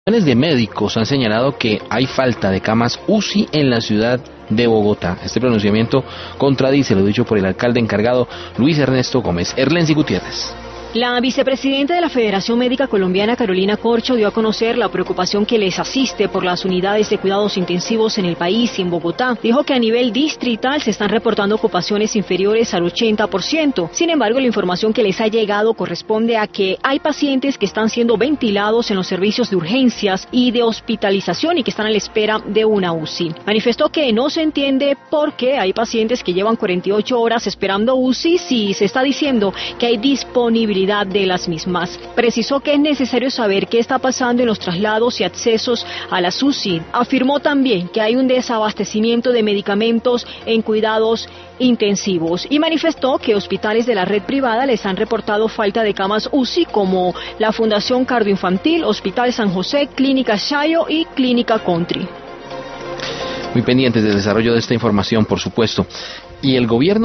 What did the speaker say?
De médicos han señalado que hay falta de camas UCI en la ciudad de Bogotá. Este pronunciamiento contradice lo dicho por el alcalde encargado Luis Ernesto Gómez. Erlensi Gutiérrez. La vicepresidenta de la Federación Médica Colombiana, Carolina Corcho, dio a conocer la preocupación que les asiste por las unidades de cuidados intensivos en el país y en Bogotá. Dijo que a nivel distrital se están reportando ocupaciones inferiores al 80%. Sin embargo, la información que les ha llegado corresponde a que hay pacientes que están siendo ventilados en los servicios de urgencias y de hospitalización y que están a la espera de una UCI. Manifestó que no se entiende por qué hay pacientes que llevan 48 horas esperando UCI si se está diciendo que hay disponibilidad de las mismas. Precisó que es necesario saber qué está pasando en los traslados y accesos a las UCI. Afirmó también que hay un desabastecimiento de medicamentos en cuidados intensivos y manifestó que hospitales de la red privada les han reportado falta de camas UCI como la Fundación Cardioinfantil, Hospital San José, Clínica Shayo y Clínica Country. Muy pendientes del desarrollo de esta información, por supuesto. Y el gobierno